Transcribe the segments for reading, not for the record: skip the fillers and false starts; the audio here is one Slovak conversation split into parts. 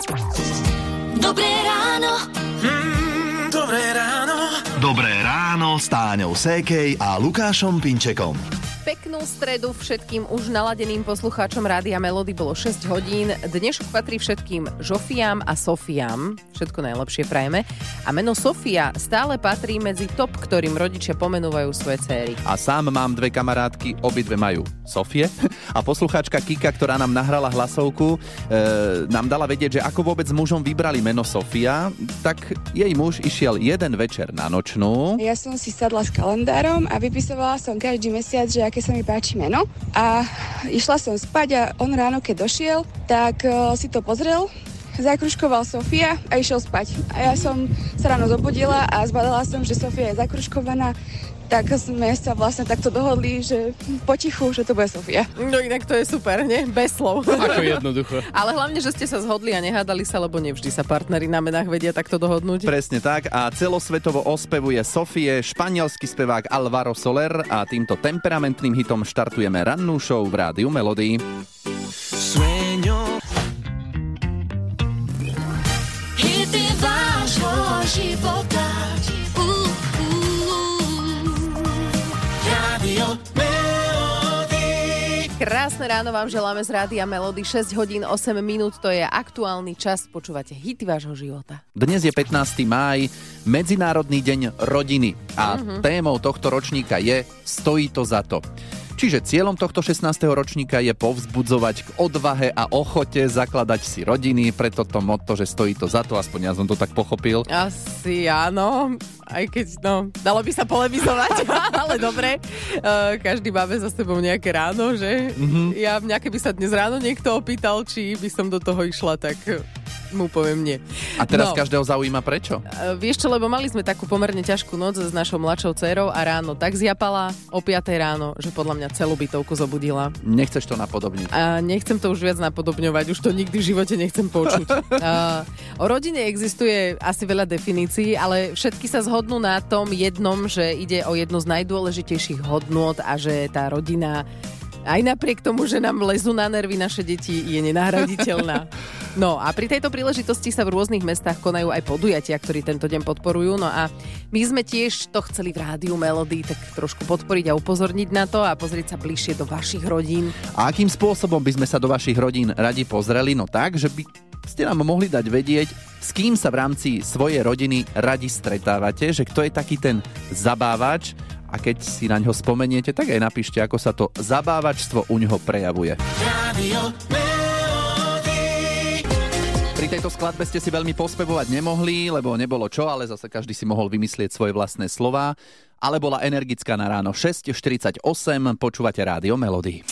Dobré ráno. Dobré ráno. Dobré ráno s Táňou Sékej a Lukášom Pinčekom. Peknú stredu všetkým už naladeným poslucháčom Rádia Melody, bolo 6 hodín. Dnešok patrí všetkým Žofiám a Sofiám. Všetko najlepšie prajeme. A meno Sofia stále patrí medzi top, ktorým rodičia pomenúvajú svoje céry. A sám mám dve kamarátky, obidve majú Sofie. A poslucháčka Kika, ktorá nám nahrala hlasovku, nám dala vedieť, že ako vôbec mužom vybrali meno Sofia, tak jej muž išiel jeden večer na nočnú. Ja som si sadla s kalendárom a vypisovala som každý mesiac, že aké sa mi páči meno. A išla som spať a on ráno, keď došiel, tak si to pozrel, zakružkoval Sofia a išiel spať. A ja som sa ráno zobudila a zbadala som, že Sofia je zakružkovaná. Tak sme sa vlastne takto dohodli, že potichu, že to bude Sofia. No inak to je super, nie? Bez slov. Ako jednoducho. Ale hlavne, že ste sa zhodli a nehádali sa, lebo nevždy sa partneri na menách vedia takto dohodnúť. Presne tak a celosvetovo ospevuje Sofie španielský spevák Alvaro Soler a týmto temperamentným hitom štartujeme rannú show v Rádiu Melody. Sueño. Hity vášho života. Radio Melody. Krásne ráno vám želáme z Rádia Melody. 6 hodín 8 minút, to je aktuálny čas. Počúvate hity vášho života. Dnes je 15. máj, Medzinárodný deň rodiny a témou tohto ročníka je Stojí to za to. Čiže cieľom tohto 16. ročníka je povzbudzovať k odvahe a ochote zakladať si rodiny, preto to motto, že stojí to za to, aspoň ja som to tak pochopil. Asi áno, aj keď, dalo by sa polemizovať, ale dobre. Každý máme za sebou nejaké ráno, že? Ja mňa, keby sa dnes ráno niekto opýtal, či by som do toho išla, tak mu poviem nie. A teraz každého zaujíma prečo? Vieš čo, lebo mali sme takú pomerne ťažkú noc s našou mladšou dcérou a ráno tak zjapala o 5 ráno, že podľa mňa celú bytovku zobudila. Nechceš to napodobniť? A nechcem to už viac napodobňovať, už to nikdy v živote nechcem počuť. O rodine existuje asi veľa definícií, ale všetky sa zhodnú na tom jednom, že ide o jednu z najdôležitejších hodnôt a že tá rodina aj napriek tomu, že nám lezú na nervy naše deti, je nenahraditeľná. No a pri tejto príležitosti sa v rôznych mestách konajú aj podujatia, ktorí tento deň podporujú. No a my sme tiež to chceli v Rádiu Melody tak trošku podporiť a upozorniť na to a pozrieť sa bližšie do vašich rodín. A akým spôsobom by sme sa do vašich rodín radi pozreli? No tak, že by ste nám mohli dať vedieť, s kým sa v rámci svojej rodiny radi stretávate, že kto je taký ten zabávač. A keď si na ňo spomeniete, tak aj napíšte, ako sa to zabávačstvo u ňoho prejavuje. Radio Melody. Pri tejto skladbe ste si veľmi pospevovať nemohli, lebo nebolo čo, ale zase každý si mohol vymyslieť svoje vlastné slová. Ale bola energická na ráno 6:48, počúvate Rádio Melody.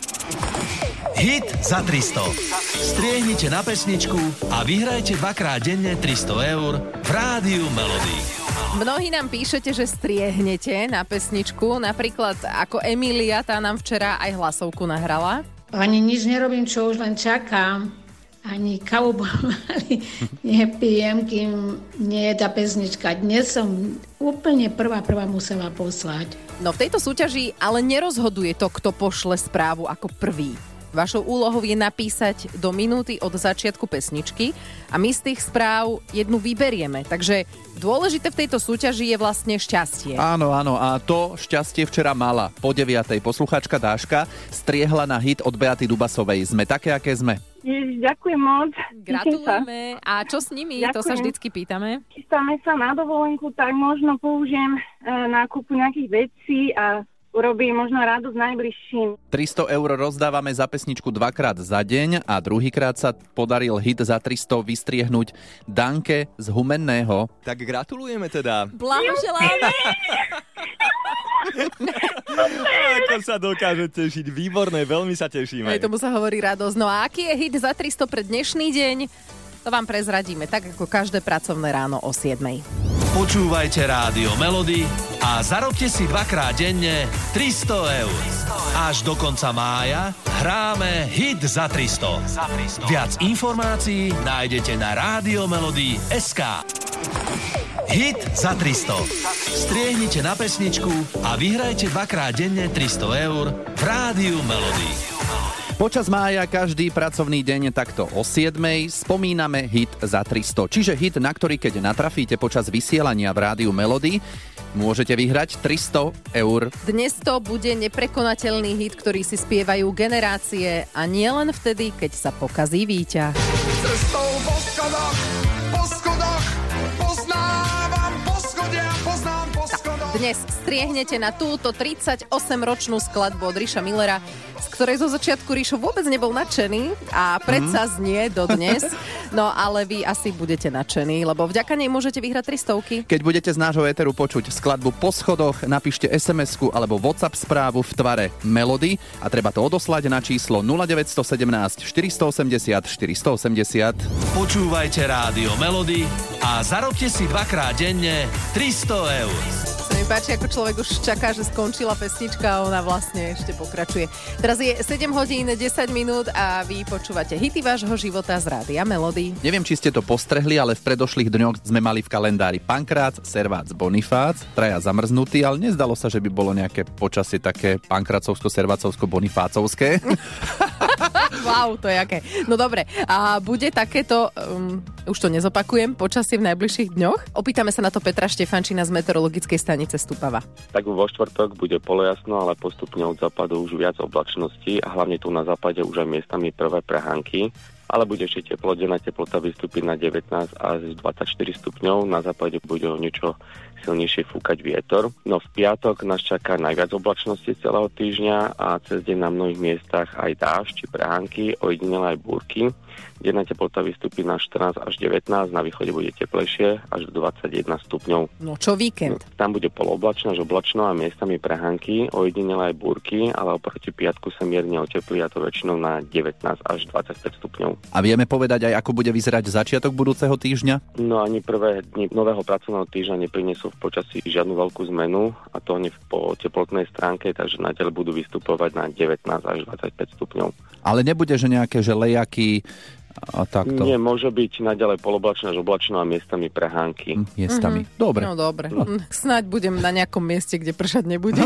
Hit za 300. Striehnite na pesničku a vyhrajte dvakrát denne 300 eur v Rádiu Melody. Mnohí nám píšete, že striehnete na pesničku, napríklad ako Emília, tá nám včera aj hlasovku nahrala. Ani nič nerobím, čo už len čakám. Ani kávu pomaly nepijem, kým nie je tá pesnička. Dnes som úplne prvá musela poslať. No v tejto súťaži ale nerozhoduje to, kto pošle správu ako prvý. Vašou úlohou je napísať do minúty od začiatku pesničky a my z tých správ jednu vyberieme. Takže dôležité v tejto súťaži je vlastne šťastie. Áno, a to šťastie včera mala. Po 9:00 poslucháčka Dáška striehla na hit od Beaty Dubasovej. Sme také, aké sme. Ježiš, ďakujem moc. Gratulujeme. A čo s nimi? Ďakujem. To sa vždycky pýtame. Chystáme sa na dovolenku, tak možno použijem nákupu nejakých vecí a urobí možno radosť najbližším. 300 eur rozdávame za pesničku dvakrát za deň a druhýkrát sa podaril hit za 300 vystriehnúť Danke z Humenného. Tak gratulujeme teda. Blahoželáme. Ako sa dokáže tešiť. Výborné, veľmi sa tešíme. Aj tomu sa hovorí radosť. No a aký je hit za 300 pre dnešný deň? To vám prezradíme, tak ako každé pracovné ráno o 7:00. Počúvajte Rádio Melody a zarobte si dvakrát denne 300 eur. Až do konca mája hráme hit za 300. Viac informácií nájdete na radiomelody.sk. Hit za 300. Striehnite na pesničku a vyhrajte dvakrát denne 300 eur v Rádiu Melody. Počas mája každý pracovný deň takto o 7:00 spomíname hit za 300. Čiže hit, na ktorý keď natrafíte počas vysielania v rádiu Melody, môžete vyhrať 300 eur. Dnes to bude neprekonateľný hit, ktorý si spievajú generácie a nie len vtedy, keď sa pokazí výťah. Cestou po schodoch, poznávam poschodia, poznám po schodoch. Dnes striehnete na túto 38-ročnú skladbu od Ríša Millera, z ktorej zo začiatku Ríšo vôbec nebol nadšený a predsa znie dodnes. No ale vy asi budete nadšení, lebo vďaka nej môžete vyhrať 300. Keď budete z nášho éteru počuť skladbu Po schodoch, napíšte SMS-ku alebo WhatsApp správu v tvare Melody a treba to odoslať na číslo 0917 480 480. Počúvajte rádio Melody a zarobte si dvakrát denne 300 eur. Sa mi páči, ako človek už čaká, že skončila pesnička a ona vlastne ešte pokračuje. Teraz je 7 hodín 10 minút a vy počúvate hity vášho života z rádia Melody. Neviem, či ste to postrehli, ale v predošlých dňoch sme mali v kalendári Pankrác, Servác, Bonifác, traja zamrznutí, ale nezdalo sa, že by bolo nejaké počasie také pankrácovsko-servácovsko-bonifácovské. Wow, to je aké. No dobre, a bude takéto, už to nezopakujem, počasie v najbližších dňoch? Opýtame sa na to Petra Štefančína z meteorologickej stanice Stupava. Tak vo štvrtok bude polojasno, ale postupne od západu už viac oblačností a hlavne tu na západe už aj miestami prvé prehánky. Ale bude ešte teplo, denná teplota vystúpi na 19 až 24 stupňov, na západe bude o niečo silnejšie fúkať vietor. No v piatok nás čaká najviac oblačnosti celého týždňa a cez deň na mnohých miestach aj dážď či prehánky, ojedinele aj búrky. Denná teplota vystúpi na 14 až 19, na východe bude teplejšie až do 21 stupňov. No čo víkend? Tam bude polooblačno až oblačno a miestami prehánky, ojedinele aj búrky, ale oproti piatku sa mierne oteplí a to väčšinou na 19 až 25 stupňov. A vieme povedať aj, ako bude vyzerať začiatok budúceho týždňa? No ani prvé dni nového pracovného týždňa neprinesú v počasí žiadnu veľkú zmenu a to hneď po teplotnej stránke, takže naďalej budú vystupovať na 19 až 25 stupňov. Ale nebude, že nejaké lejaky a takto? Nie, môže byť naďalej poloblačno až oblačno a miestami prehánky. Miestami. Dobre. No dobre. No. Snáď budem na nejakom mieste, kde pršať nebude.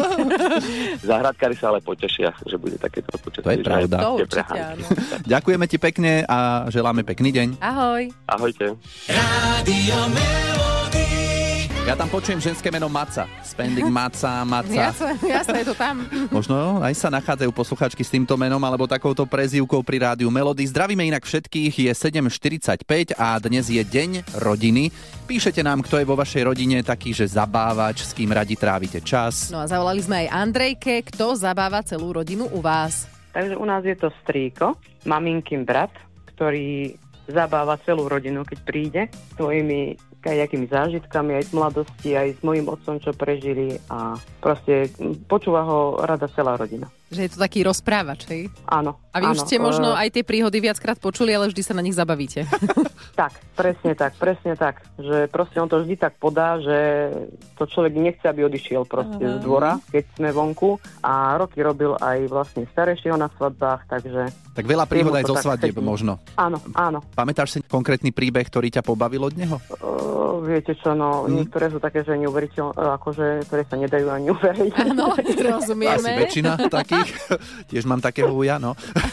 Záhradkári sa ale potešia, že bude takéto počasie. To je pravda. To určite, áno. Ďakujeme ti pekne a želáme pekný deň. Ahoj. Ahojte. Rádio Melody. Ja tam počujem ženské meno Maca. Spending Maca. Jasné, je to tam. Možno aj sa nachádzajú posluchačky s týmto menom alebo takouto prezývkou pri rádiu Melody. Zdravíme inak všetkých, je 7:45 a dnes je deň rodiny. Píšete nám, kto je vo vašej rodine taký, že zabávač, s kým radi trávite čas. No a zavolali sme aj Andrejke, kto zabáva celú rodinu u vás. Takže u nás je to strýko, maminkin brat, ktorý zabáva celú rodinu, keď príde svojimi nejakými zážitkami aj z mladosti, aj s mojím otcom, čo prežili a proste počúva ho rada celá rodina. Že je to taký rozprávač, hej? Áno. A vy už ste možno aj tie príhody viackrát počuli, ale vždy sa na nich zabavíte. Tak, presne tak. Že proste on to vždy tak podá, že to človek nechce, aby odišiel proste z dvora, keď sme vonku. A roky robil aj vlastne starejšieho na svadbách, takže... Tak veľa príhod aj zo svadieb možno. Áno. Pamätáš si konkrétny príbeh, ktorý ťa pobavil od neho? Viete čo, niektoré sú také, že neuveriteľné, akože, ktoré sa nedajú ani uveriť. Áno, rozumieme. Asi väčšina takých. Tiež mám takého uja, no.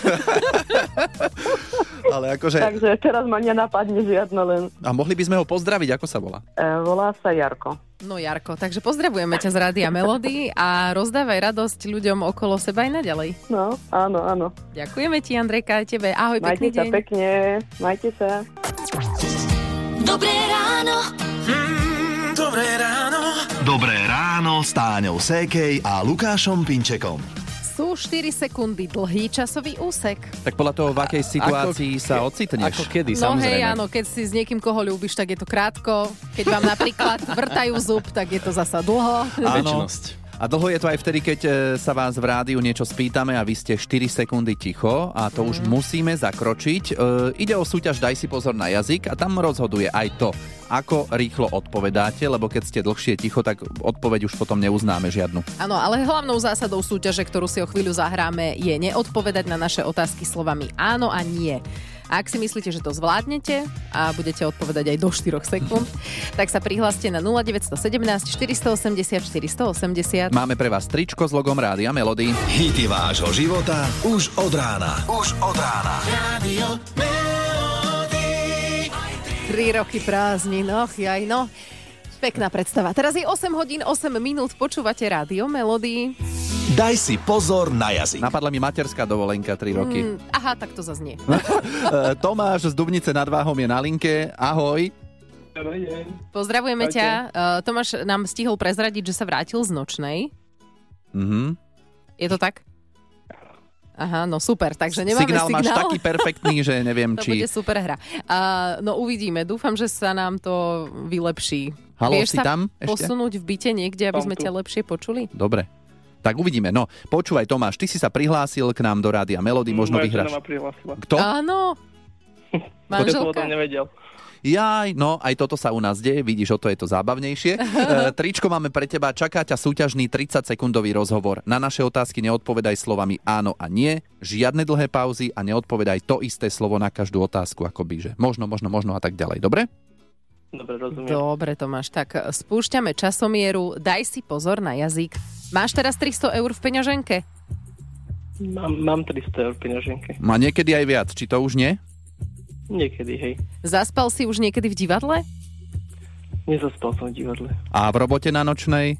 Ale akože... Takže teraz ma nenapadne žiadno len... A mohli by sme ho pozdraviť, ako sa volá? Volá sa Jarko. No Jarko, takže pozdravujeme ťa z Rádia Melody a rozdávaj radosť ľuďom okolo seba aj naďalej. No, áno. Ďakujeme ti, Andrejka, aj tebe. Ahoj, pekný deň. Majte sa pekne, majte sa. Dobré ráno. Dobré ráno. Dobré ráno s Táňou Sékej a Lukášom Pinčekom. Sú 4 sekundy dlhý časový úsek. Tak podľa toho, v akej situácii sa ocitneš. Ako kedy, no samozrejme. Hej, áno, keď si s niekým, koho ľúbiš, tak je to krátko. Keď vám napríklad vrtajú zub, tak je to zasa dlho. Áno. A dlho je to aj vtedy, keď sa vás v rádiu niečo spýtame a vy ste 4 sekundy ticho a to už musíme zakročiť. Ide o súťaž Daj si pozor na jazyk a tam rozhoduje aj to, ako rýchlo odpovedáte, lebo keď ste dlhšie ticho, tak odpoveď už potom neuznáme žiadnu. Áno, ale hlavnou zásadou súťaže, ktorú si o chvíľu zahráme, je neodpovedať na naše otázky slovami áno a nie. A ak si myslíte, že to zvládnete a budete odpovedať aj do 4 sekúnd, tak sa prihláste na 0917 480 480. Máme pre vás tričko s logom Rádia Melody. Hity vášho života už od rána. Rádio Melody. 3 roky prázdnin, no. Pekná predstava. Teraz je 8 hodín, 8 minút, počúvate Rádio Melody. Daj si pozor na jazyk. Napadla mi materská dovolenka 3 roky. Aha, tak to zaznie. Tomáš z Dubnice nad Váhom je na linke. Ahoj. Pozdravujeme ťa. Tomáš nám stihol prezradiť, že sa vrátil z nočnej. Je to tak? Aha, no super, takže nemáme signál. Máš taký perfektný, že neviem, či... To bude super hra. No uvidíme, dúfam, že sa nám to vylepší. Haló, vieš si sa tam ešte? Posunúť v byte niekde, aby sme ťa lepšie počuli? Dobre, tak uvidíme. No, počúvaj Tomáš, ty si sa prihlásil k nám do Rádia Melody, možno vyhráš. Moja žena ma prihlásila. Kto? Áno, manželka. To som o tom nevedel. Jaj, no aj toto sa u nás deje, vidíš, o to je to zábavnejšie. Tričko máme pre teba, čaká ťa súťažný 30-sekundový rozhovor. Na naše otázky neodpovedaj slovami áno a nie, žiadne dlhé pauzy a neodpovedaj to isté slovo na každú otázku, akoby, že možno a tak ďalej, dobre? Dobre, rozumiem. Dobre, Tomáš, tak spúšťame časomieru, daj si pozor na jazyk. Máš teraz 300 eur v peňaženke? Mám 300 eur v peňaženke. Má niekedy aj viac, či to už nie? Niekedy, hej. Zaspal si už niekedy v divadle? Nezaspal som v divadle. A v robote na nočnej?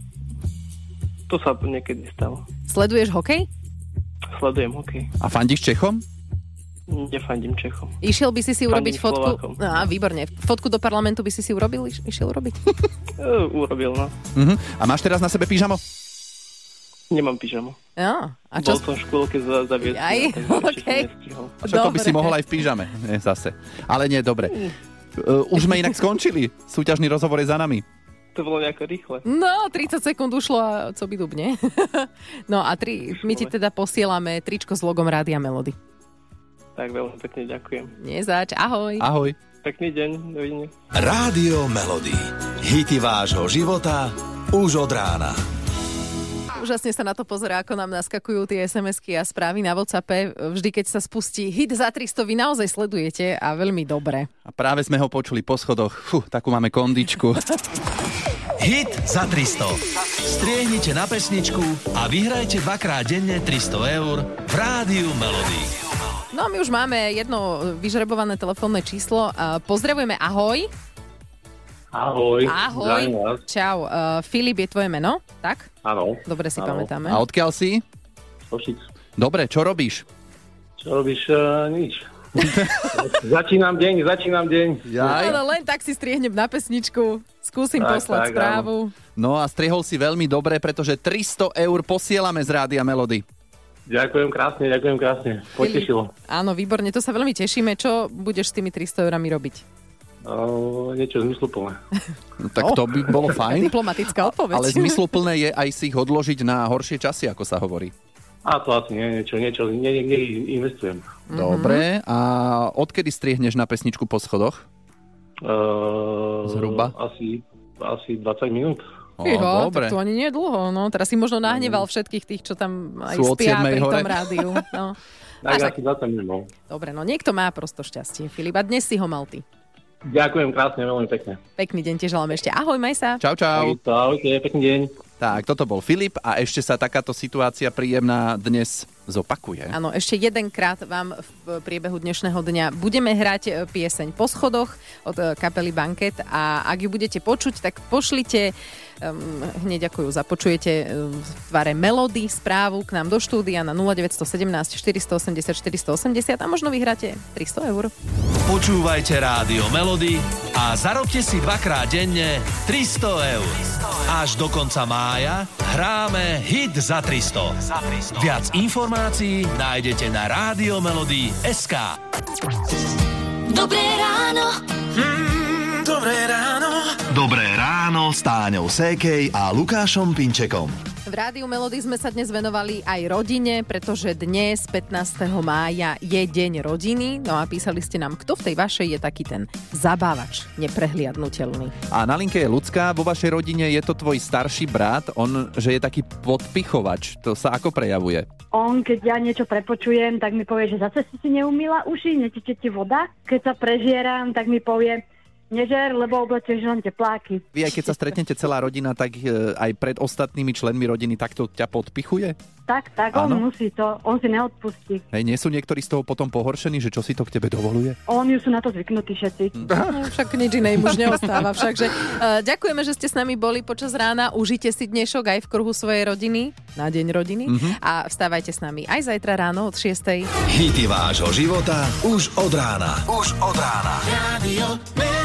To sa niekedy stalo. Sleduješ hokej? Sledujem hokej. A fandíš Čechom? Nefandím Čechom. Išiel by si urobiť fotku? Slovákom. Výborne. Fotku do parlamentu by si urobil? Išiel urobiť? Urobil, no. A máš teraz na sebe pyžamo? Nemám pyžamo. No, a čo? Bol som v škôlke zaviesť. Okay. A čo to by si mohol aj v pyžame? Nie, zase. Ale nie, dobre. Už sme inak skončili. Súťažný rozhovor je za nami. To bolo nejako rýchle. No, 30 sekúnd ušlo a co by dubne. No a my ti teda posielame tričko s logom Rádia Melody. Tak veľmi pekne ďakujem. Nie zač, ahoj. Ahoj. Pekný deň, dovidenia. Rádio Melody. Hity vášho života už od rána. Úžasne sa na to pozerá, ako nám naskakujú tie SMS-ky a správy na WhatsAppe. Vždy, keď sa spustí hit za 300, vy naozaj sledujete a veľmi dobre. A práve sme ho počuli po schodoch. Takú máme kondičku. Hit za 300. Striehnite na pesničku a vyhrajte 2-krát denne 300 eur v Rádiu Melody. No, my už máme jedno vyžrebované telefónne číslo. Pozdravujeme, ahoj. Ahoj. Ahoj. Čau. Filip je tvoje meno, tak? Áno. Dobre si pamätáme. A odkiaľ si? Košic. Dobre, čo robíš? Nič. Začínam deň. No, len tak si striehnem na pesničku. Skúsim poslať správu. No a striehol si veľmi dobre, pretože 300 eur posielame z Rádia Melody. Ďakujem krásne. Potešilo. Áno, výborne, to sa veľmi tešíme. Čo budeš s tými 300 eurami robiť? Niečo zmysluplné. Tak to by bolo fajn. Diplomatická odpoveď. Ale zmysluplné je aj si ich odložiť na horšie časy, ako sa hovorí. A to asi niečo investujem. Dobre, a odkedy striehneš na pesničku po schodoch? Zhruba? Asi 20 minút. Dobre. Tak to ani nie je dlho. No, teraz si možno nahneval všetkých tých, čo tam aj sú spia pri hore. tom rádiu. No. Tak 20 minút. Dobre, no niekto má prosto šťastie, Filip. A dnes si ho mal ty. Ďakujem krásne, veľmi pekne. Pekný deň ti želám ešte. Ahoj, maj sa. Čau. Ahojte, pekný deň. Tak, toto bol Filip a ešte sa takáto situácia príjemná dnes zopakuje. Áno, ešte jedenkrát vám v priebehu dnešného dňa budeme hrať pieseň Po schodoch od kapely Banket a ak ju budete počuť, tak pošlite hneď ako ju započujete v tvare Melody správu k nám do štúdia na 0917 480 480 a možno vyhráte 300 eur. Počúvajte Rádio Melody a zarobte si 2-krát denne 300 eur. Až do konca mája hráme hit za 300. Viac informácií nájdete na radiomelody.sk. Dobré ráno. Dobré ráno s Táňou Sékej a Lukášom Pinčekom. V Rádiu Melody sme sa dnes venovali aj rodine, pretože dnes, 15. mája, je deň rodiny. No a písali ste nám, kto v tej vašej je taký ten zabávač, neprehliadnutelný. A na linke je Ľudská. Vo vašej rodine je to tvoj starší brat. On, že je taký podpichovač. To sa ako prejavuje? On, keď ja niečo prepočujem, tak mi povie, že zase si neumýla uši, netečie ti voda. Keď sa prežieram, tak mi povie, nežer, lebo oblečeš len tepláky. Vy aj keď sa stretnete celá rodina, tak aj pred ostatnými členmi rodiny takto ťa podpichuje? Tak, on musí to, on si neodpustí. Hej, nie sú niektorí z toho potom pohoršení, že čo si to k tebe dovoluje? Oni sú na to zvyknutí všetci. No, však nič iné už neostáva. Všakže ďakujeme, že ste s nami boli počas rána. Užite si dnešok aj v kruhu svojej rodiny, na deň rodiny. A vstávajte s nami aj zajtra ráno od 6:00. Hity vášho života už od rána. Už od rána. Radio